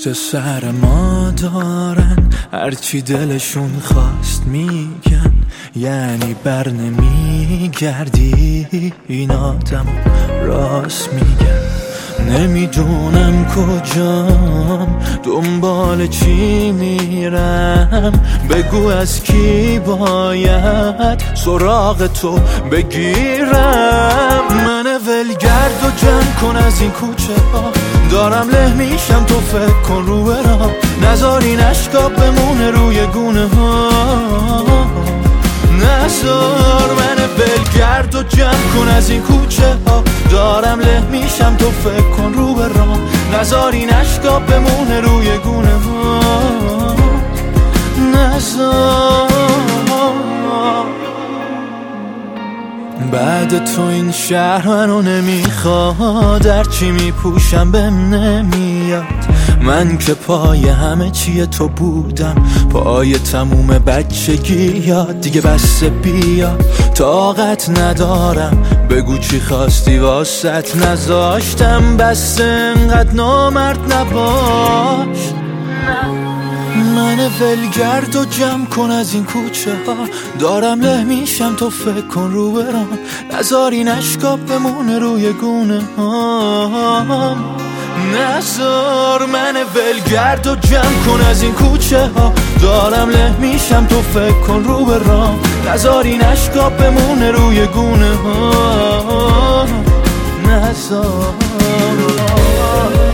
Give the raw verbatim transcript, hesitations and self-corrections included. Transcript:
پشت سر ما دارن هرچی دلشون خواست میگن، یعنی بر نمیگردی، این آدم راست میگن. نمیدونم کجام، دنبال چی میرم، بگو از کی باید سراغ تو بگیرم. من ولگرد و جمع کن از این کوچه ها، دارم له میشم تو فکر کن رو برام، نذار این اشکا بمونه روی گونه ها، نذار. من ولگرد و جمع کن از این کوچه ها، دارم له میشم تو فکر کن رو برام، نذار این اشکا بمونه روی گونه ها، نذار. بعد تو این شهر منو نمیخواد، هرچی میپوشم بهم نمیاد. من که پای همه چیه تو بودم، پای تموم بچگی یاد. دیگه بس بیا، طاقت ندارم، بگو چی خواستی واسط نذاشتم. بس انقدر نامرد نباش. من ولگرد و جمع کن از این کوچه ها، دارم له میشم تو فکر کن رو برام، نذار این اشکا بمونه روی گونه ها، نذار. من ولگرد و جمع کن از این کوچه ها، دارم له میشم تو فکر کن رو برام، نذار این اشکا بمونه روی گونه ها، نذار.